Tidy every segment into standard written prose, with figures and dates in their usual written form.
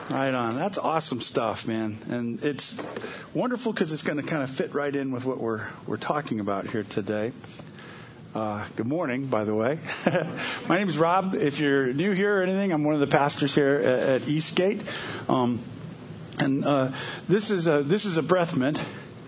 Right on. That's awesome stuff, man. And it's wonderful because it's going to kind of fit right in with what we're talking about here today. Good morning, by the way. My name is Rob. If you're new here or anything, I'm one of the pastors here at Eastgate. This is a breath mint.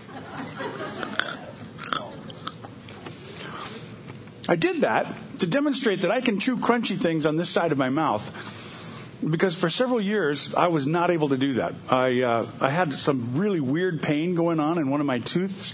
I did that to demonstrate that I can chew crunchy things on this side of my mouth. Because for several years, I was not able to do that. I had some really weird pain going on in one of my teeth.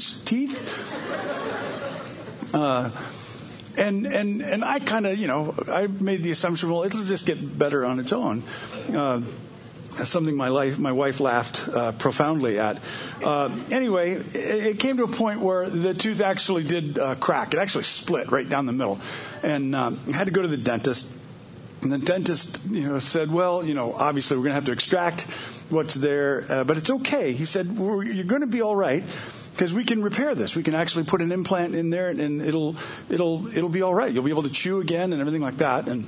And I kind of, I made the assumption, well, it'll just get better on its own. Something my wife laughed profoundly at. Anyway, it came to a point where the tooth actually did crack. It actually split right down the middle. And I had to go to the dentist. And the dentist, said, well, obviously we're going to have to extract what's there, but it's okay. He said, you're going to be all right because we can repair this. We can actually put an implant in there, and it'll be all right. You'll be able to chew again and everything like that. And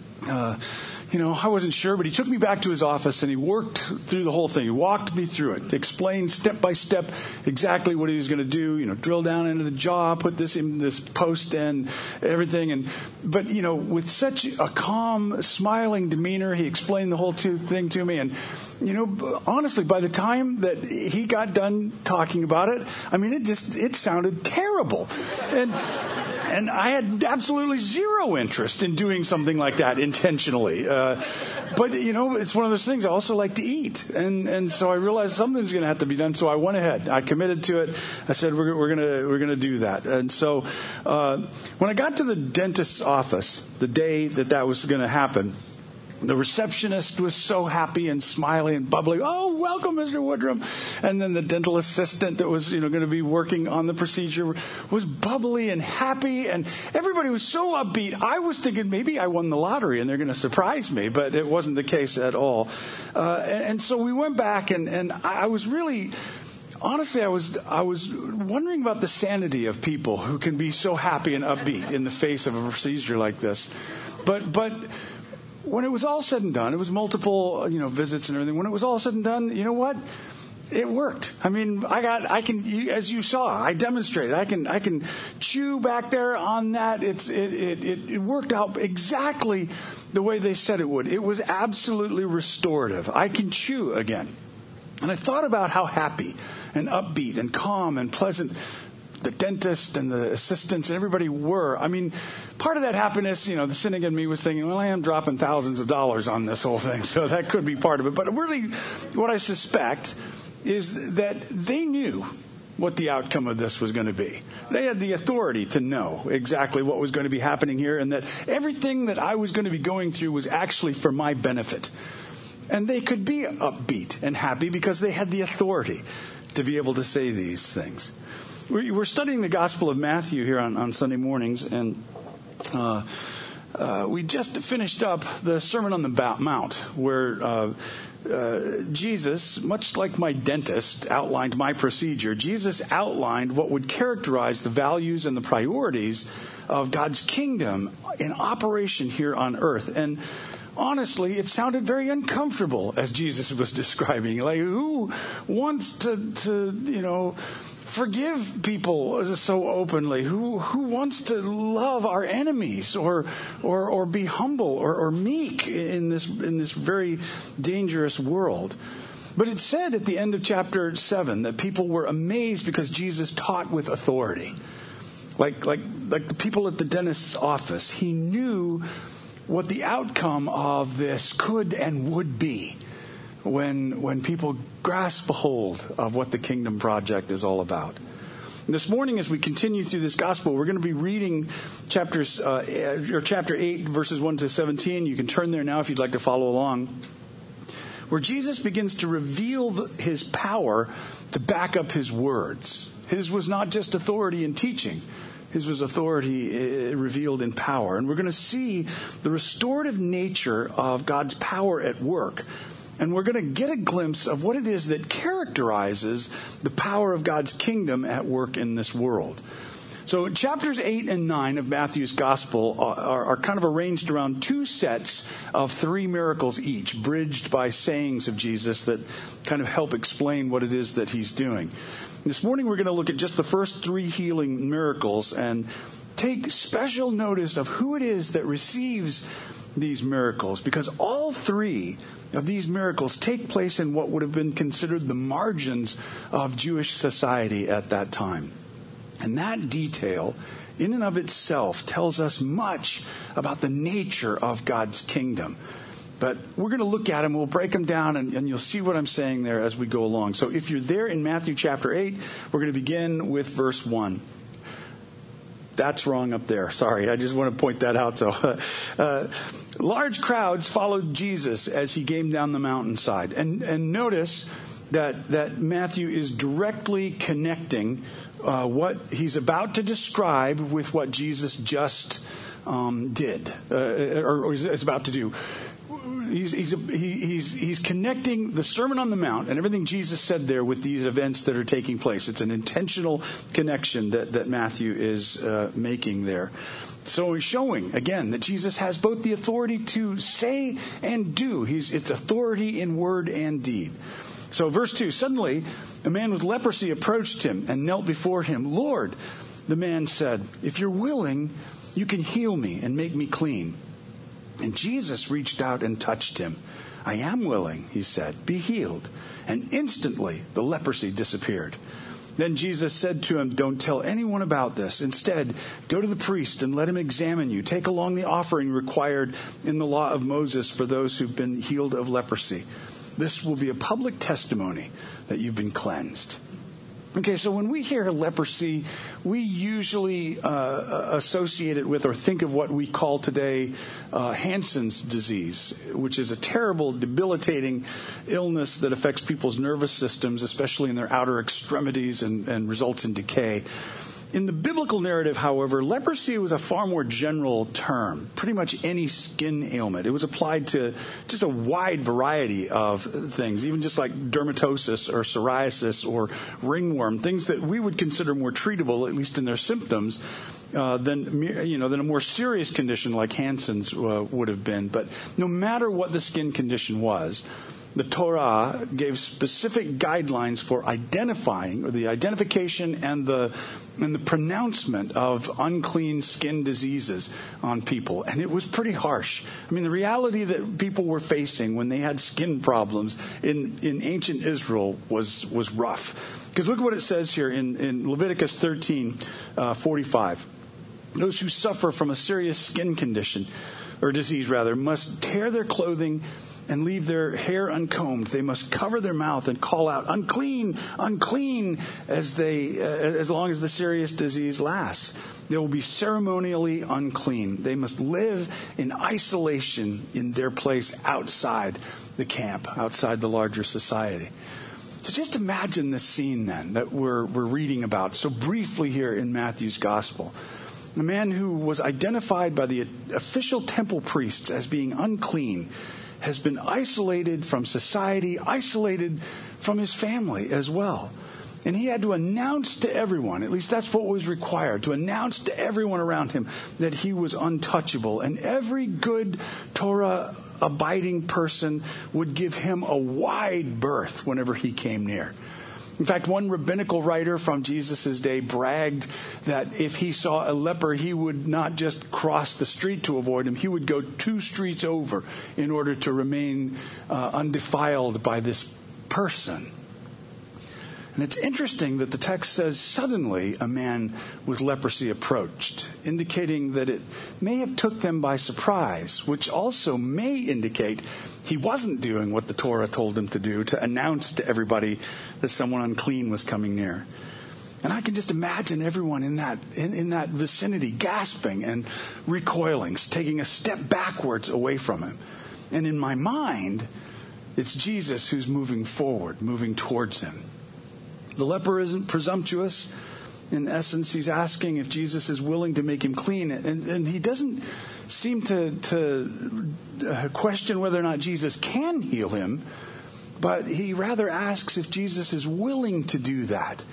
I wasn't sure, but he took me back to his office and he worked through the whole thing. He walked me through it, explained step by step exactly what he was going to do, drill down into the jaw, put this in this post and everything. But with such a calm, smiling demeanor, he explained the whole thing to me. And, honestly, by the time that he got done talking about it, it sounded terrible. And I had absolutely zero interest in doing something like that intentionally. But it's one of those things I also like to eat. And so I realized something's going to have to be done. So I went ahead. I committed to it. I said, we're going to do that. And so, when I got to the dentist's office, the day that was going to happen, the receptionist was so happy and smiley and bubbly. Oh, welcome, Mr. Woodrum. And then the dental assistant that was, going to be working on the procedure was bubbly and happy. And everybody was so upbeat. I was thinking maybe I won the lottery and they're going to surprise me, but it wasn't the case at all. And so we went back and I was really... Honestly, I was wondering about the sanity of people who can be so happy and upbeat in the face of a procedure like this. But when it was all said and done, it was multiple, visits and everything. When it was all said and done, you know what? It worked. I can, as you saw, I demonstrated. I can chew back there on that. It worked out exactly the way they said it would. It was absolutely restorative. I can chew again. And I thought about how happy and upbeat and calm and pleasant the dentist and the assistants and everybody were. Part of that happiness, the cynic in me was thinking, well, I am dropping thousands of dollars on this whole thing, so that could be part of it. But really, what I suspect is that they knew what the outcome of this was going to be. They had the authority to know exactly what was going to be happening here, and that everything that I was going to be going through was actually for my benefit. And they could be upbeat and happy because they had the authority to be able to say these things. We're studying the Gospel of Matthew here on Sunday mornings, and we just finished up the Sermon on the Mount, where Jesus, much like my dentist outlined my procedure, Jesus outlined what would characterize the values and the priorities of God's kingdom in operation here on earth. And honestly, it sounded very uncomfortable as Jesus was describing. Like, who wants to forgive people so openly? Who wants to love our enemies or be humble or meek in this very dangerous world? But it said at the end of chapter 7 that people were amazed because Jesus taught with authority. Like the people at the dentist's office, he knew what the outcome of this could and would be when people grasp a hold of what the Kingdom Project is all about. And this morning, as we continue through this gospel, we're going to be reading chapter 8, verses 1 to 17. You can turn there now if you'd like to follow along, where Jesus begins to reveal his power to back up his words. His was not just authority in teaching. His was authority revealed in power. And we're going to see the restorative nature of God's power at work. And we're going to get a glimpse of what it is that characterizes the power of God's kingdom at work in this world. So chapters 8 and 9 of Matthew's gospel are kind of arranged around two sets of 3 miracles each, bridged by sayings of Jesus that kind of help explain what it is that he's doing. This morning we're going to look at just the first 3 healing miracles and take special notice of who it is that receives these miracles, because all 3 of these miracles take place in what would have been considered the margins of Jewish society at that time. And that detail, in and of itself, tells us much about the nature of God's kingdom. But we're going to look at them, we'll break them down, and you'll see what I'm saying there as we go along. So if you're there in Matthew chapter 8, we're going to begin with verse 1. That's wrong up there. Sorry, I just want to point that out. So, large crowds followed Jesus as he came down the mountainside. And notice that Matthew is directly connecting what he's about to describe with what Jesus just did, or is about to do. He's connecting the Sermon on the Mount and everything Jesus said there with these events that are taking place. It's an intentional connection that Matthew is making there. So he's showing, again, that Jesus has both the authority to say and do. It's authority in word and deed. So verse 2, suddenly a man with leprosy approached him and knelt before him. Lord, the man said, if you're willing, you can heal me and make me clean. And Jesus reached out and touched him. I am willing, he said, be healed. And instantly the leprosy disappeared. Then Jesus said to him, don't tell anyone about this. Instead, go to the priest and let him examine you. Take along the offering required in the law of Moses for those who've been healed of leprosy. This will be a public testimony that you've been cleansed. Okay, so when we hear leprosy, we usually associate it with or think of what we call today Hansen's disease, which is a terrible, debilitating illness that affects people's nervous systems, especially in their outer extremities, and results in decay. In the biblical narrative, however, leprosy was a far more general term, pretty much any skin ailment. It was applied to just a wide variety of things, even just like dermatosis or psoriasis or ringworm, things that we would consider more treatable, at least in their symptoms, than a more serious condition like Hansen's would have been. But no matter what the skin condition was, the Torah gave specific guidelines for identifying, or the identification and the pronouncement of unclean skin diseases on people. And it was pretty harsh. I mean, the reality that people were facing when they had skin problems in ancient Israel was rough. Because look what it says here in Leviticus 13:45. Those who suffer from a serious skin condition, or disease rather, must tear their clothing and leave their hair uncombed. They must cover their mouth and call out, unclean, unclean, as long as the serious disease lasts. They will be ceremonially unclean. They must live in isolation in their place outside the camp, outside the larger society. So just imagine this scene then that we're reading about so briefly here in Matthew's gospel. A man who was identified by the official temple priests as being unclean has been isolated from society, isolated from his family as well. And he had to announce to everyone, at least that's what was required, to announce to everyone around him that he was untouchable. And every good Torah-abiding person would give him a wide berth whenever he came near. In fact, one rabbinical writer from Jesus' day bragged that if he saw a leper, he would not just cross the street to avoid him. He would go 2 streets over in order to remain undefiled by this person. And it's interesting that the text says, suddenly a man with leprosy approached, indicating that it may have took them by surprise, which also may indicate he wasn't doing what the Torah told him to do, to announce to everybody that someone unclean was coming near. And I can just imagine everyone in that vicinity gasping and recoiling, taking a step backwards away from him. And in my mind, it's Jesus who's moving forward, moving towards him. The leper isn't presumptuous. In essence, he's asking if Jesus is willing to make him clean. And he doesn't seem to question whether or not Jesus can heal him, but he rather asks if Jesus is willing to do that.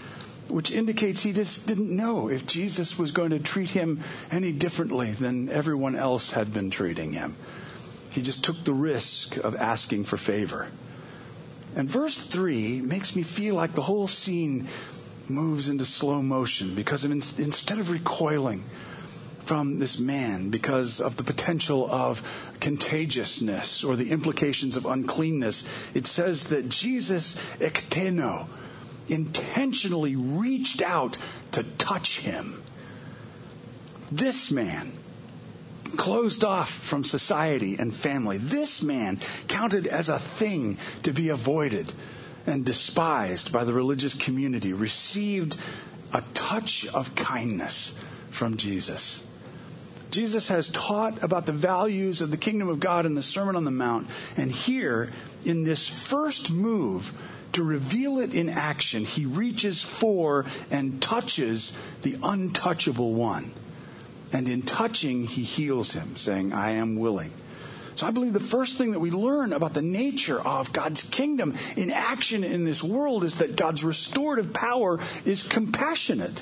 which indicates he just didn't know if Jesus was going to treat him any differently than everyone else had been treating him. He just took the risk of asking for favor. And verse 3 makes me feel like the whole scene moves into slow motion because instead of recoiling from this man because of the potential of contagiousness or the implications of uncleanness, it says that Jesus ekteno, intentionally reached out to touch him. This man, closed off from society and family, this man counted as a thing to be avoided and despised by the religious community, received a touch of kindness from Jesus. Jesus has taught about the values of the kingdom of God in the Sermon on the Mount, and here, in this first move to reveal it in action, he reaches for and touches the untouchable one. And in touching, he heals him, saying, I am willing. So I believe the first thing that we learn about the nature of God's kingdom in action in this world is that God's restorative power is compassionate.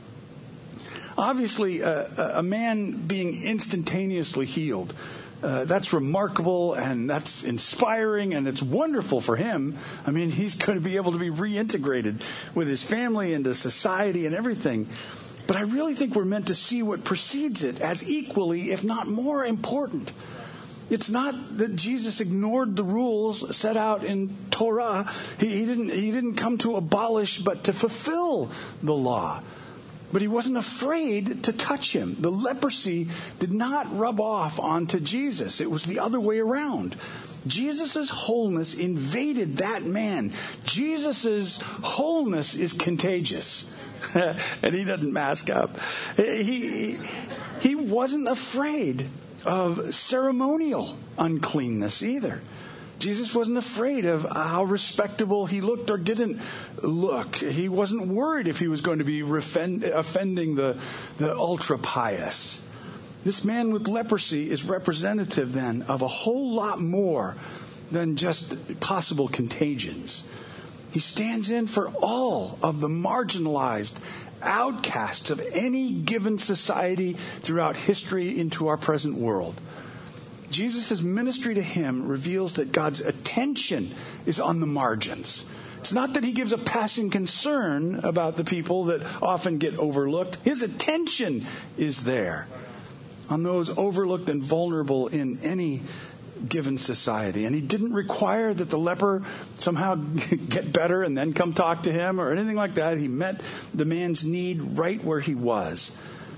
Obviously, a man being instantaneously healed, that's remarkable and that's inspiring and it's wonderful for him. I mean, he's going to be able to be reintegrated with his family into society and everything. But I really think we're meant to see what precedes it as equally, if not more important. It's not that Jesus ignored the rules set out in Torah. He didn't come to abolish, but to fulfill the law. But he wasn't afraid to touch him. The leprosy did not rub off onto Jesus. It was the other way around. Jesus' wholeness invaded that man. Jesus' wholeness is contagious. And he doesn't mask up. He wasn't afraid of ceremonial uncleanness either. Jesus wasn't afraid of how respectable he looked or didn't look. He wasn't worried if he was going to be offending the ultra-pious. This man with leprosy is representative then of a whole lot more than just possible contagions. He stands in for all of the marginalized outcasts of any given society throughout history into our present world. Jesus' ministry to him reveals that God's attention is on the margins. It's not that he gives a passing concern about the people that often get overlooked. His attention is there on those overlooked and vulnerable in any given society. And he didn't require that the leper somehow get better and then come talk to him or anything like that. He met the man's need right where he was.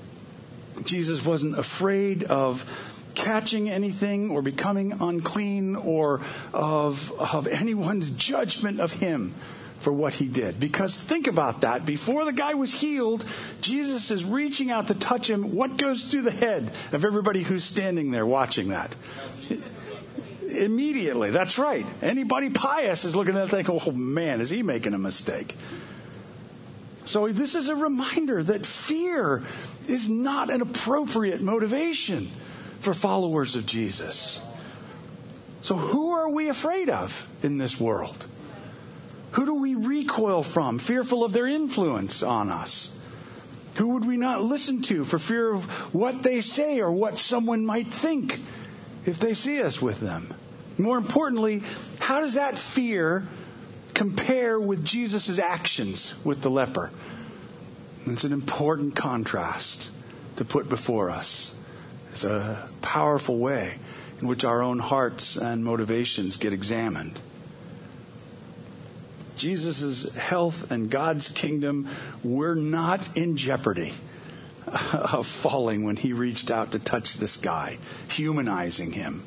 Jesus wasn't afraid of catching anything or becoming unclean or of anyone's judgment of him for what he did. Because think about that. Before the guy was healed, Jesus is reaching out to touch him. What goes through the head of everybody who's standing there watching that? Immediately. That's right. Anybody pious is looking at it thinking, oh man, is he making a mistake? So this is a reminder that fear is not an appropriate motivation for followers of Jesus. So who are we afraid of in this world? Who do we recoil from, fearful of their influence on us? Who would we not listen to for fear of what they say or what someone might think if they see us with them? More importantly, how does that fear compare with Jesus' actions with the leper? It's an important contrast to put before us. It's a powerful way in which our own hearts and motivations get examined. Jesus' health and God's kingdom were not in jeopardy of falling when he reached out to touch this guy, humanizing him.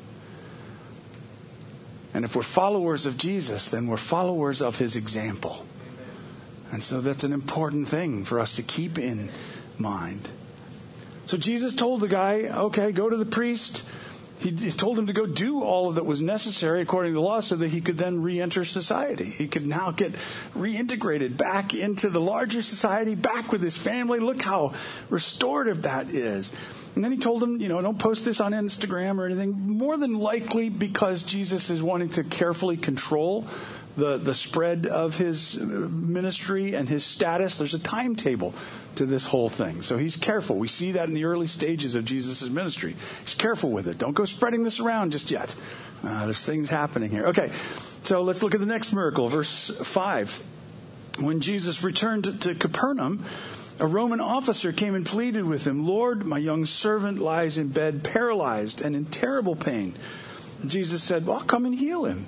And if we're followers of Jesus, then we're followers of his example. And so that's an important thing for us to keep in mind. So Jesus told the guy, okay, go to the priest. He told him to go do all that was necessary according to the law so that he could then re-enter society. He could now get reintegrated back into the larger society, back with his family. Look how restorative that is. And then he told him, don't post this on Instagram or anything. More than likely because Jesus is wanting to carefully control the spread of his ministry and his status. There's a timetable to this whole thing. So he's careful. We see that in the early stages of Jesus' ministry. He's careful with it. Don't go spreading this around just yet. There's things happening here. Okay, so let's look at the next miracle, verse 5. When Jesus returned to Capernaum, a Roman officer came and pleaded with him, "Lord, my young servant lies in bed, paralyzed and in terrible pain." And Jesus said, "Well, I'll come and heal him."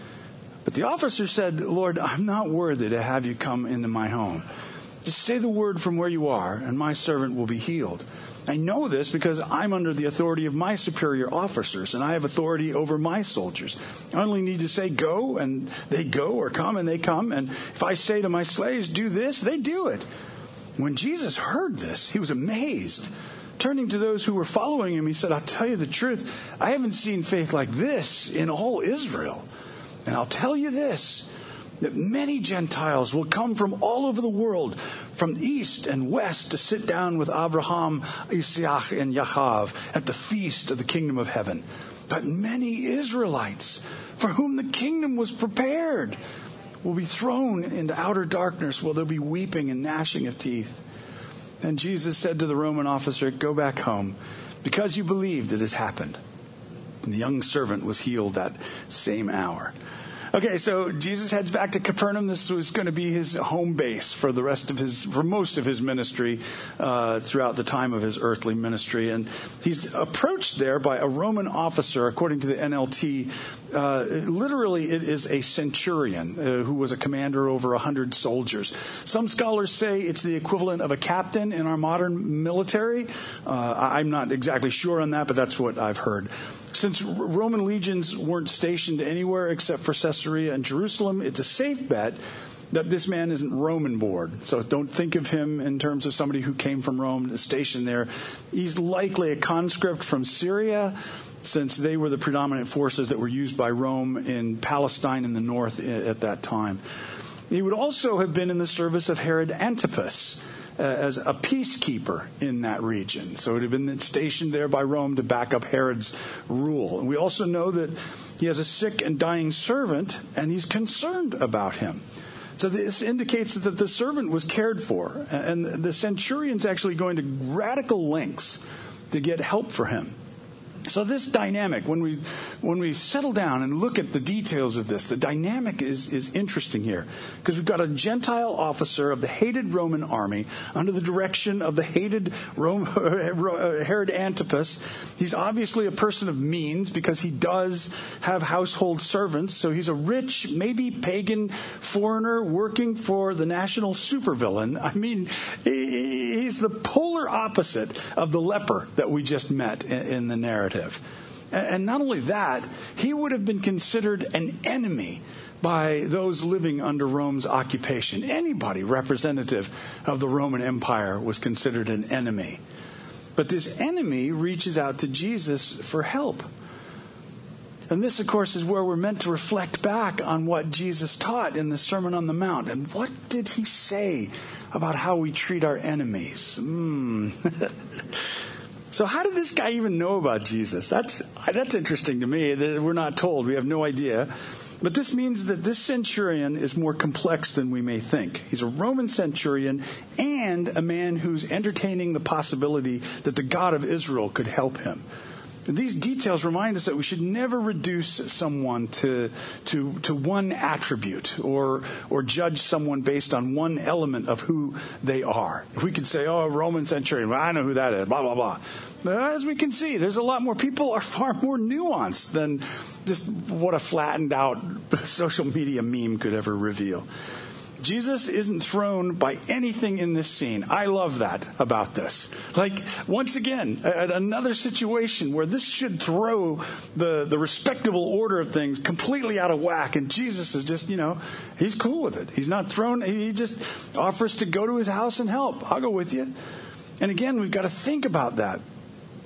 But the officer said, "Lord, I'm not worthy to have you come into my home. Just say the word from where you are, and my servant will be healed. I know this because I'm under the authority of my superior officers, and I have authority over my soldiers. I only need to say, go, and they go, or come, and they come. And if I say to my slaves, do this, they do it." When Jesus heard this, he was amazed. Turning to those who were following him, he said, "I'll tell you the truth. I haven't seen faith like this in all Israel. And I'll tell you this, that many Gentiles will come from all over the world, from east and west, to sit down with Abraham, Isaac, and Yaakov at the feast of the kingdom of heaven. But many Israelites, for whom the kingdom was prepared, will be thrown into outer darkness, where there'll be weeping and gnashing of teeth." And Jesus said to the Roman officer, "Go back home, because you believed it has happened." And the young servant was healed that same hour. Okay, so Jesus heads back to Capernaum. This was going to be his home base for most of his ministry throughout the time of his earthly ministry. And he's approached there by a Roman officer, according to the NLT. Literally, it is a centurion who was a commander over 100 soldiers. Some scholars say it's the equivalent of a captain in our modern military. I'm not exactly sure on that, but that's what I've heard. Since Roman legions weren't stationed anywhere except for Caesarea and Jerusalem, it's a safe bet that this man isn't Roman born. So don't think of him in terms of somebody who came from Rome, stationed there. He's likely a conscript from Syria, since they were the predominant forces that were used by Rome in Palestine in the north at that time. He would also have been in the service of Herod Antipas as a peacekeeper in that region. So it had been stationed there by Rome to back up Herod's rule. And we also know that he has a sick and dying servant, and he's concerned about him. So this indicates that the servant was cared for. And the centurion's actually going to radical lengths to get help for him. So this dynamic, when we settle down and look at the details of this, the dynamic is interesting here. Because we've got a Gentile officer of the hated Roman army under the direction of the hated Herod Antipas. He's obviously a person of means because he does have household servants. So he's a rich, maybe pagan foreigner working for the national supervillain. I mean, he's the polar opposite of the leper that we just met in the narrative. And not only that, he would have been considered an enemy by those living under Rome's occupation. Anybody representative of the Roman Empire was considered an enemy. But this enemy reaches out to Jesus for help. And this, of course, is where we're meant to reflect back on what Jesus taught in the Sermon on the Mount. And what did he say about how we treat our enemies? So how did this guy even know about Jesus? That's interesting to me. We're not told. We have no idea. But this means that this centurion is more complex than we may think. He's a Roman centurion and a man who's entertaining the possibility that the God of Israel could help him. And these details remind us that we should never reduce someone to one attribute or judge someone based on one element of who they are. We could say, "Oh, a Roman centurion, well, I know who that is, blah, blah, blah." But as we can see, there's a lot more. People are far more nuanced than just what a flattened out social media meme could ever reveal. Jesus isn't thrown by anything in this scene. I love that about this. Like, once again, another situation where this should throw the respectable order of things completely out of whack. And Jesus is just, he's cool with it. He's not thrown. He just offers to go to his house and help. I'll go with you. And again, we've got to think about that.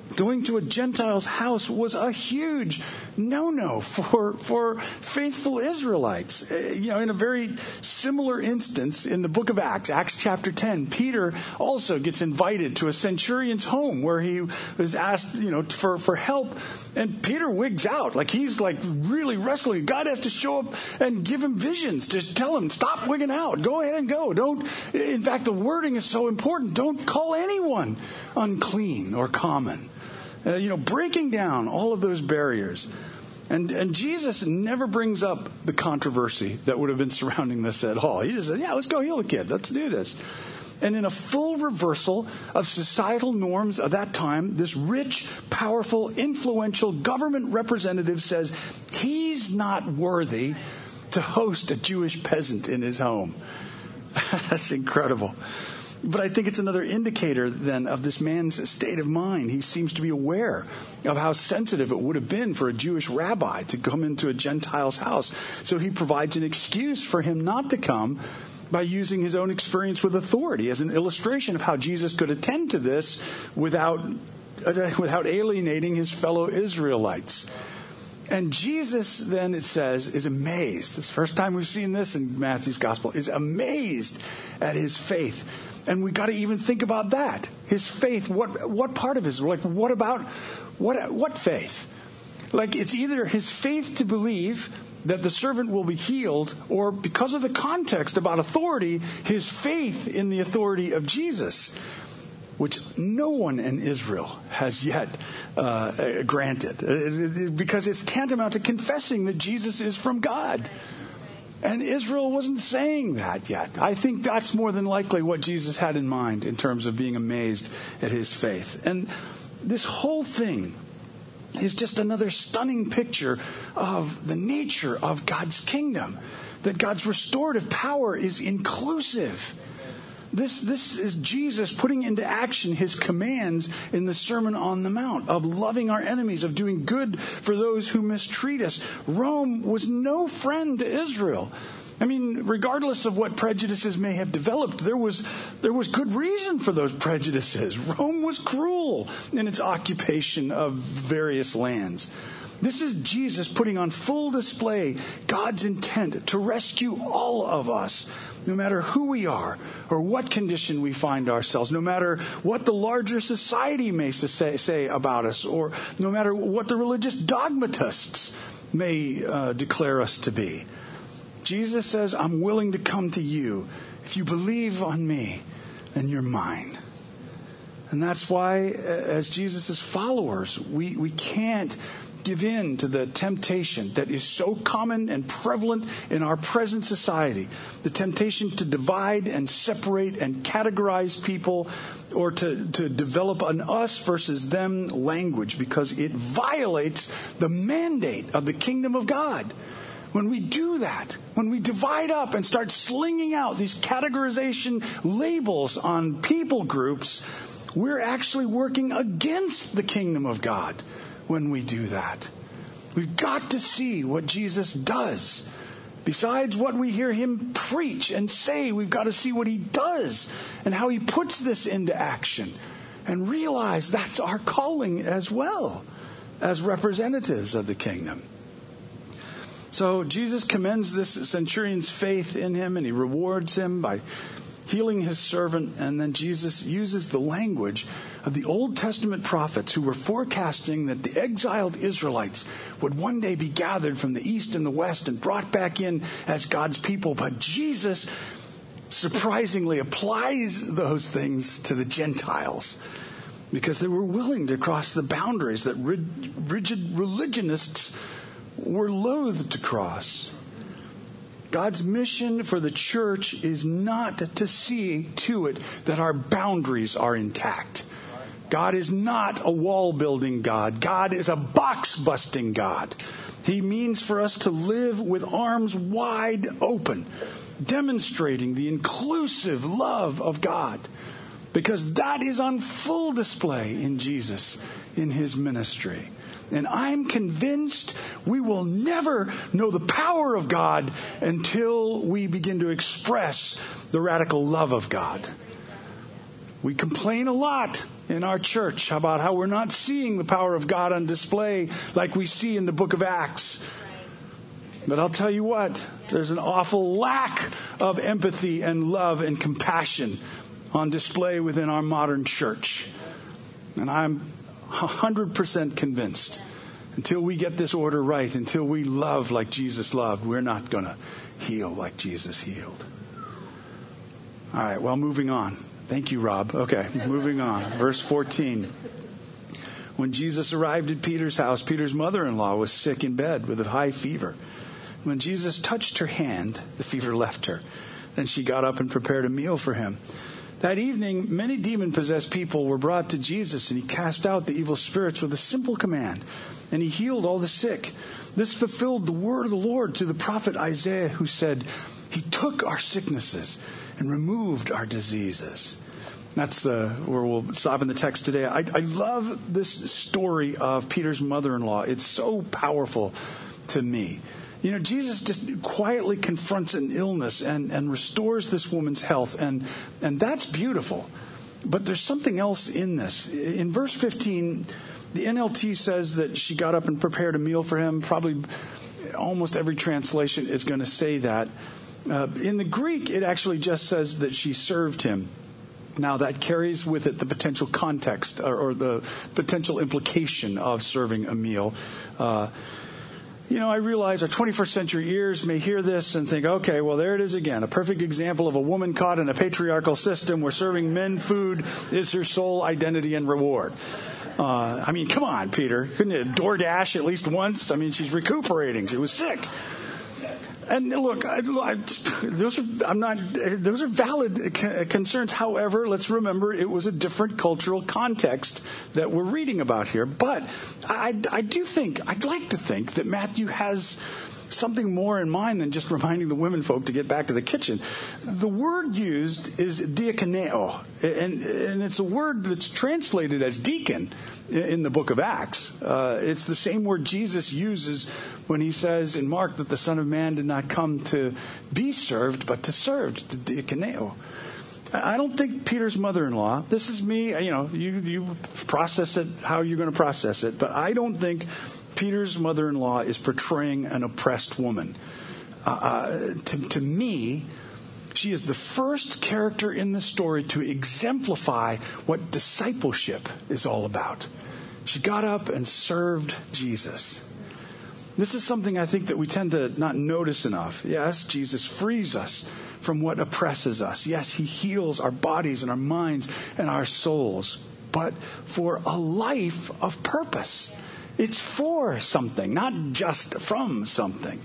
Going to a Gentile's house was a huge no-no for faithful Israelites. In a very similar instance in the book of Acts chapter 10, Peter also gets invited to a centurion's home where he was asked, for help. And Peter wigs out. He's really wrestling. God has to show up and give him visions. Just tell him, stop wigging out. Go ahead and go. In fact, the wording is so important. Don't call anyone unclean or common. Breaking down all of those barriers. And Jesus never brings up the controversy that would have been surrounding this at all. He just said, let's go heal the kid. Let's do this. And in a full reversal of societal norms of that time, this rich, powerful, influential government representative says he's not worthy to host a Jewish peasant in his home. That's incredible. But I think it's another indicator then of this man's state of mind. He seems to be aware of how sensitive it would have been for a Jewish rabbi to come into a Gentile's house. So he provides an excuse for him not to come by using his own experience with authority as an illustration of how Jesus could attend to this without alienating his fellow Israelites. And Jesus, then it says, is amazed. It's the first time we've seen this in Matthew's gospel, is amazed at his faith. And we got to even think about that. His faith, what part of his, what about, what faith? It's either his faith to believe that the servant will be healed, or because of the context about authority, his faith in the authority of Jesus, which no one in Israel has yet granted, because it's tantamount to confessing that Jesus is from God. And Israel wasn't saying that yet. I think that's more than likely what Jesus had in mind in terms of being amazed at his faith. And this whole thing is just another stunning picture of the nature of God's kingdom, that God's restorative power is inclusive. This is Jesus putting into action his commands in the Sermon on the Mount of loving our enemies, of doing good for those who mistreat us. Rome was no friend to Israel. Regardless of what prejudices may have developed, there was good reason for those prejudices. Rome was cruel in its occupation of various lands. This is Jesus putting on full display God's intent to rescue all of us, no matter who we are or what condition we find ourselves, no matter what the larger society may say about us, or no matter what the religious dogmatists may declare us to be. Jesus says, I'm willing to come to you. If you believe on me, then you're mine. And that's why, as Jesus' followers, we can't give in to the temptation that is so common and prevalent in our present society. The temptation to divide and separate and categorize people, or to develop an us versus them language, because it violates the mandate of the kingdom of God. When we do that, when we divide up and start slinging out these categorization labels on people groups, we're actually working against the kingdom of God when we do that. We've got to see what Jesus does. Besides what we hear him preach and say, we've got to see what he does and how he puts this into action, and realize that's our calling as well as representatives of the kingdom. So Jesus commends this centurion's faith in him, and he rewards him by healing his servant. And then Jesus uses the language of the Old Testament prophets who were forecasting that the exiled Israelites would one day be gathered from the east and the west and brought back in as God's people. But Jesus surprisingly applies those things to the Gentiles, because they were willing to cross the boundaries that rigid religionists were loath to cross. God's mission for the church is not to see to it that our boundaries are intact. God is not a wall-building God. God is a box-busting God. He means for us to live with arms wide open, demonstrating the inclusive love of God, because that is on full display in Jesus, in his ministry. And I'm convinced we will never know the power of God until we begin to express the radical love of God. We complain a lot in our church about how we're not seeing the power of God on display like we see in the book of Acts. But I'll tell you what, there's an awful lack of empathy and love and compassion on display within our modern church. And I'm 100% convinced until we get this order right, until we love like Jesus loved, we're not going to heal like Jesus healed. All right, well, moving on. Thank you, Rob. Okay, moving on. Verse 14. When Jesus arrived at Peter's house, Peter's mother-in-law was sick in bed with a high fever. When Jesus touched her hand, the fever left her. Then she got up and prepared a meal for him. That evening, many demon-possessed people were brought to Jesus, and he cast out the evil spirits with a simple command, and he healed all the sick. This fulfilled the word of the Lord through the prophet Isaiah, who said, "He took our sicknesses and removed our diseases." That's where we'll stop in the text today. I love this story of Peter's mother-in-law. It's so powerful to me. You know, Jesus just quietly confronts an illness and restores this woman's health, and that's beautiful. But there's something else in this. In verse 15, the NLT says that she got up and prepared a meal for him. Probably almost every translation is going to say that. In the Greek, it actually just says that she served him. Now, that carries with it the potential context or the potential implication of serving a meal. You know, I realize our 21st century ears may hear this and think, okay, well, there it is again. A perfect example of a woman caught in a patriarchal system where serving men food is her sole identity and reward. I mean, come on, Peter. Couldn't you DoorDash at least once? I mean, she's recuperating. She was sick. And look, those are valid concerns. However, let's remember it was a different cultural context that we're reading about here. But I'd like to think that Matthew has something more in mind than just reminding the women folk to get back to the kitchen. The word used is diakoneo, and it's a word that's translated as deacon in the book of Acts. It's the same word Jesus uses when he says in Mark that the Son of Man did not come to be served, but to serve, to diakoneo. I don't think Peter's mother-in-law, this is me, you process it how you're going to process it, but I don't think Peter's mother-in-law is portraying an oppressed woman. To me, she is the first character in the story to exemplify what discipleship is all about. She got up and served Jesus. This is something I think that we tend to not notice enough. Yes, Jesus frees us from what oppresses us. Yes, he heals our bodies and our minds and our souls, but for a life of purpose. It's for something, not just from something.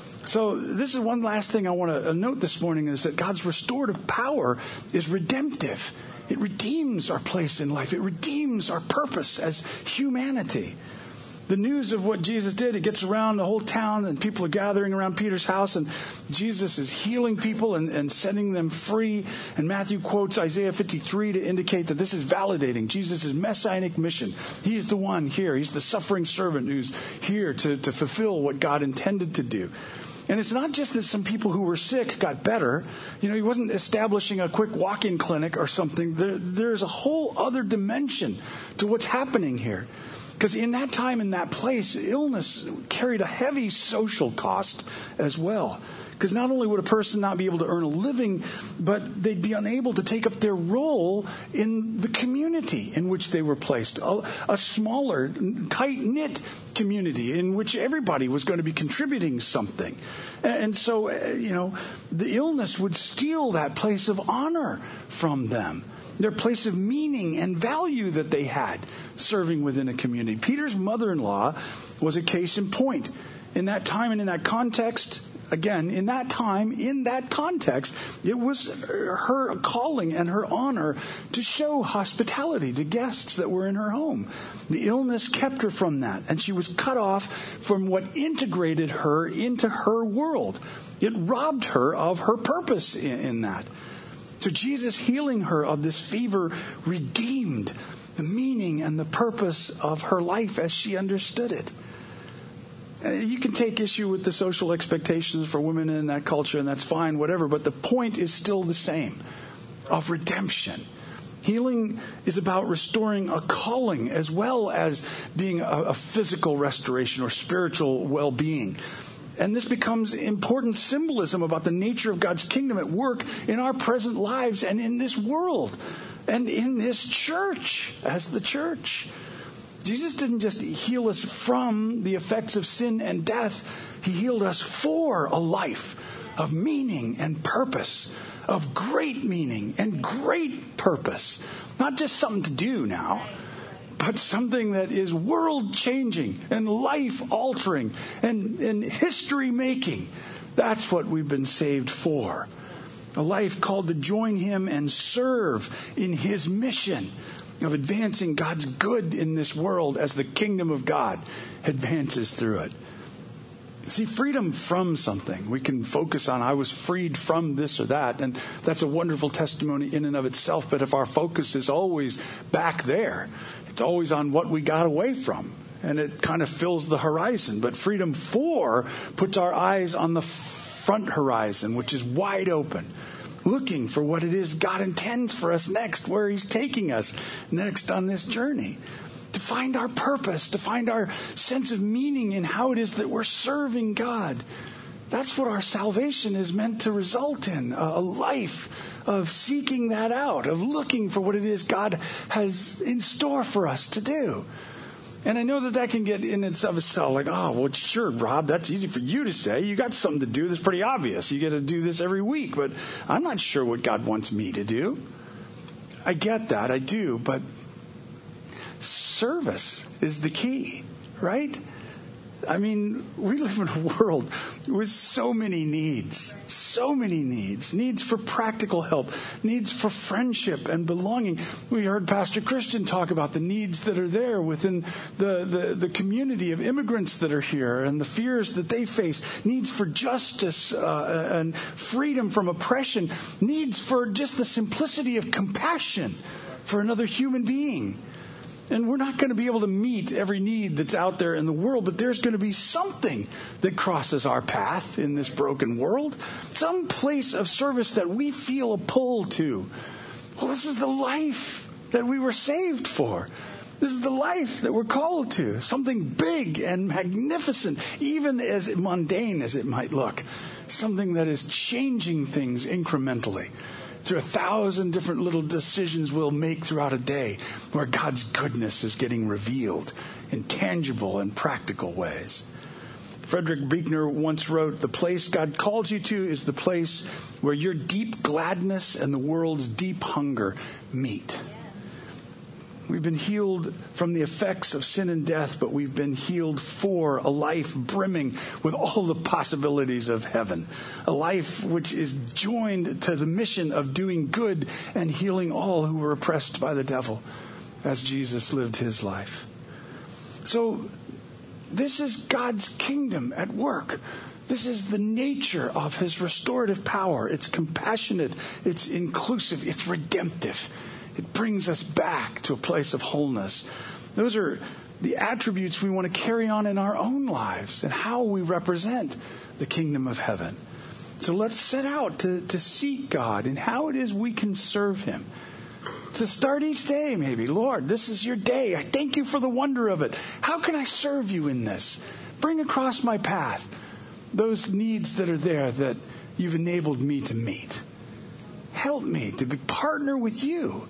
So this is one last thing I want to note this morning is that God's restorative power is redemptive. It redeems our place in life. It redeems our purpose as humanity. The news of what Jesus did, it gets around the whole town and people are gathering around Peter's house and Jesus is healing people and setting them free. And Matthew quotes Isaiah 53 to indicate that this is validating Jesus' messianic mission. He is the one here. He's the suffering servant who's here to fulfill what God intended to do. And it's not just that some people who were sick got better. You know, he wasn't establishing a quick walk-in clinic or something. There's a whole other dimension to what's happening here. Because in that time, in that place, illness carried a heavy social cost as well. Because not only would a person not be able to earn a living, but they'd be unable to take up their role in the community in which they were placed. A smaller, tight-knit community in which everybody was going to be contributing something. And so, the illness would steal that place of honor from them. Their place of meaning and value that they had serving within a community. Peter's mother-in-law was a case in point. In that time and in that context, again, in that time, in that context, it was her calling and her honor to show hospitality to guests that were in her home. The illness kept her from that, and she was cut off from what integrated her into her world. It robbed her of her purpose in that. So Jesus healing her of this fever redeemed the meaning and the purpose of her life as she understood it. You can take issue with the social expectations for women in that culture, and that's fine, whatever. But the point is still the same, of redemption. Healing is about restoring a calling as well as being a physical restoration or spiritual well-being. And this becomes important symbolism about the nature of God's kingdom at work in our present lives and in this world and in this church as the church. Jesus didn't just heal us from the effects of sin and death. He healed us for a life of meaning and purpose, of great meaning and great purpose. Not just something to do now, but something that is world-changing and life-altering and history-making. That's what we've been saved for. A life called to join Him and serve in His mission of advancing God's good in this world as the kingdom of God advances through it. See, freedom from something. We can focus on, I was freed from this or that, and that's a wonderful testimony in and of itself. But if our focus is always back there, it's always on what we got away from, and it kind of fills the horizon. But freedom for puts our eyes on the front horizon, which is wide open, looking for what it is God intends for us next, where He's taking us next on this journey. To find our purpose, to find our sense of meaning in how it is that we're serving God. That's what our salvation is meant to result in, a life of seeking that out, of looking for what it is God has in store for us to do. And I know that can get in and of itself like, oh, well, sure, Rob, that's easy for you to say. You got something to do that's pretty obvious. You get to do this every week, but I'm not sure what God wants me to do. I get that, I do, but service is the key, right? I mean, we live in a world with so many needs for practical help, needs for friendship and belonging. We heard Pastor Christian talk about the needs that are there within the community of immigrants that are here and the fears that they face, needs for justice and freedom from oppression, needs for just the simplicity of compassion for another human being. And we're not going to be able to meet every need that's out there in the world, but there's going to be something that crosses our path in this broken world, some place of service that we feel a pull to. Well, this is the life that we were saved for. This is the life that we're called to, something big and magnificent, even as mundane as it might look, something that is changing things incrementally. Through 1,000 different little decisions we'll make throughout a day where God's goodness is getting revealed in tangible and practical ways. Frederick Buechner once wrote, "The place God calls you to is the place where your deep gladness and the world's deep hunger meet." We've been healed from the effects of sin and death, but we've been healed for a life brimming with all the possibilities of heaven. A life which is joined to the mission of doing good and healing all who were oppressed by the devil as Jesus lived His life. So this is God's kingdom at work. This is the nature of His restorative power. It's compassionate, it's inclusive, it's redemptive. It brings us back to a place of wholeness. Those are the attributes we want to carry on in our own lives and how we represent the kingdom of heaven. So let's set out to seek God and how it is we can serve Him. To start each day, maybe, Lord, this is your day. I thank you for the wonder of it. How can I serve you in this? Bring across my path those needs that are there that you've enabled me to meet. Help me to be partner with you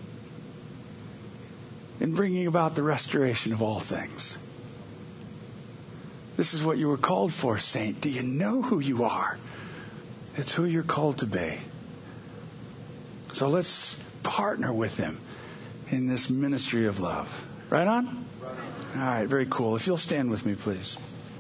in bringing about the restoration of all things. This is what you were called for, saint. Do you know who you are? It's who you're called to be. So let's partner with Him in this ministry of love. Right on? All right, very cool. If you'll stand with me, please.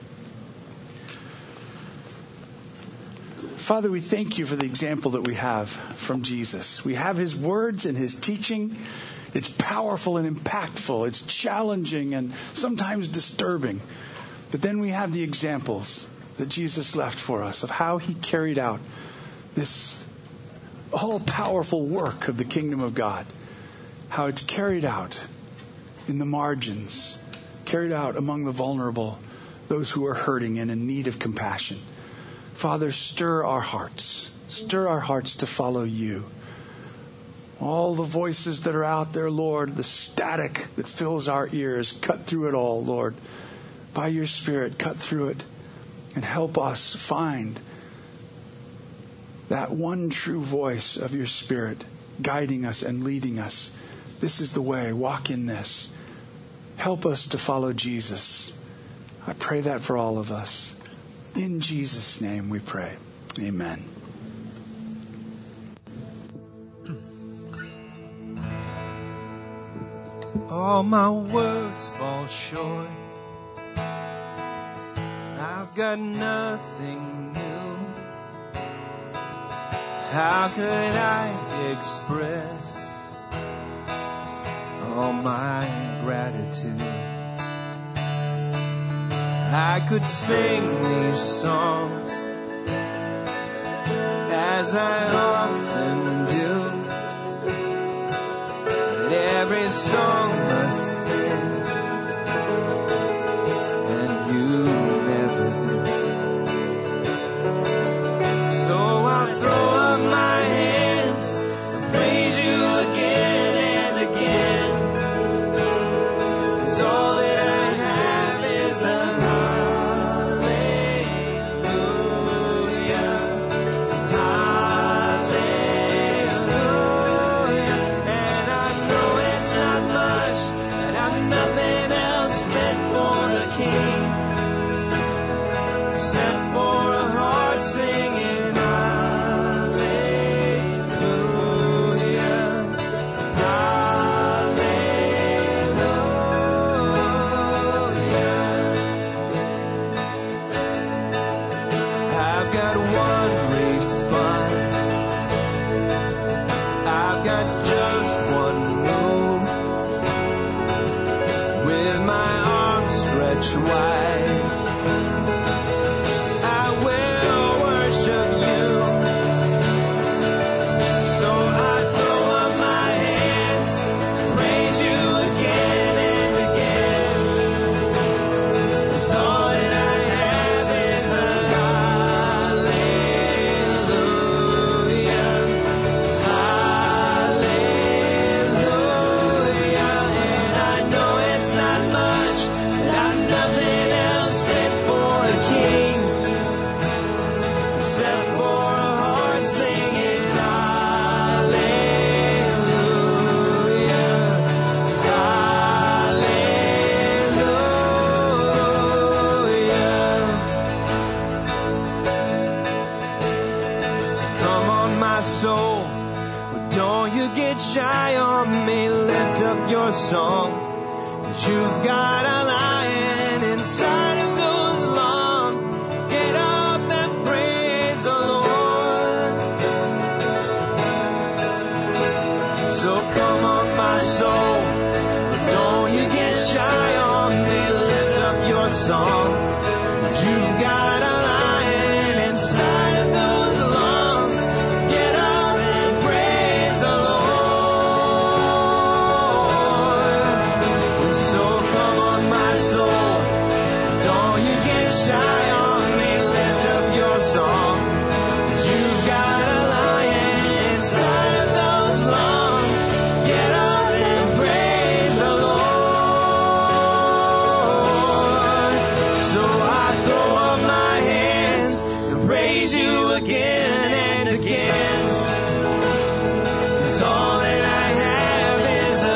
Father, we thank you for the example that we have from Jesus. We have His words and His teaching. It's powerful and impactful. It's challenging and sometimes disturbing. But then we have the examples that Jesus left for us of how He carried out this all-powerful work of the kingdom of God. How it's carried out in the margins, carried out among the vulnerable, those who are hurting and in need of compassion. Father, stir our hearts to follow you. All the voices that are out there, Lord, the static that fills our ears, cut through it all, Lord. By your Spirit, cut through it and help us find that one true voice of your Spirit guiding us and leading us. This is the way. Walk in this. Help us to follow Jesus. I pray that for all of us. In Jesus' name we pray. Amen. All my words fall short. I've got nothing new. How could I express all my gratitude? I could sing these songs as I often do. Every song must end, and you never do. So I'll throw up my hands and praise you again and again. 'Cause all that I have is a song, 'cause you've got a lion inside of those lungs. Get up and praise the Lord. So come on, my soul, but don't you get shy on me. Lift up your song, 'cause you've got a lion inside of those lungs. Get up and praise the Lord. Shy on me, lift up your song, 'cause you've got a lion inside of those lungs. Get up and praise the Lord. So I throw up my hands and praise you again and again. 'Cause all that I have is a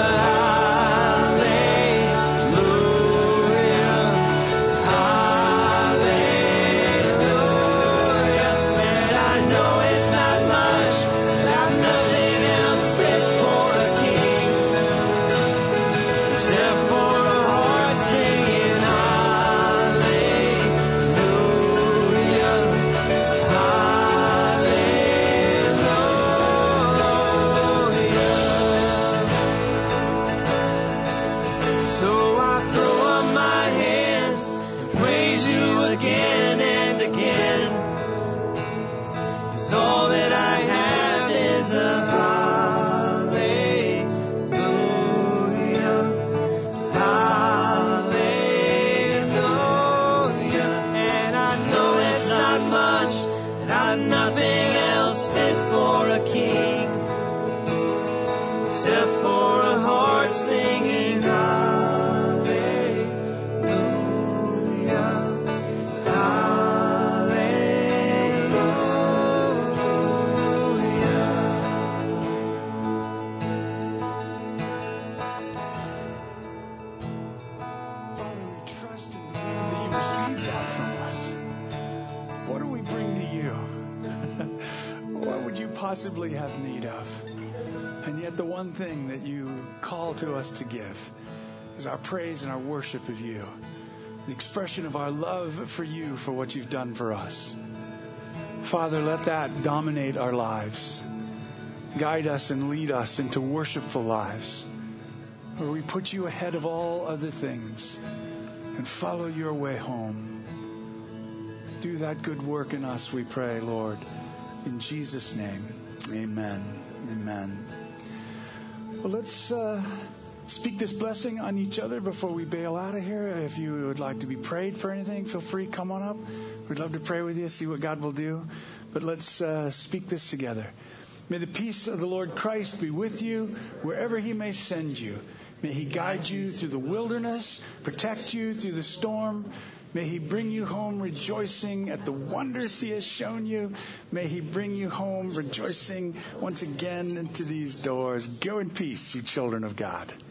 nothing else fit for a king. except for a heart singing hallelujah, hallelujah. Father, we trust and believe that you received that from us. What do we bring to you? What would you possibly have need of? And yet the one thing that you call to us to give is our praise and our worship of you, the expression of our love for you, for what you've done for us. Father, let that dominate our lives. Guide us and lead us into worshipful lives, where we put you ahead of all other things and follow your way home. Do that good work in us, we pray, Lord. In Jesus' name, amen. Amen. Well, let's speak this blessing on each other before we bail out of here. If you would like to be prayed for anything, feel free, come on up. We'd love to pray with you, see what God will do. But let's speak this together. May the peace of the Lord Christ be with you wherever he may send you. May he guide you through the wilderness, protect you through the storm. May he bring you home rejoicing at the wonders he has shown you. May he bring you home rejoicing once again into these doors. Go in peace, you children of God.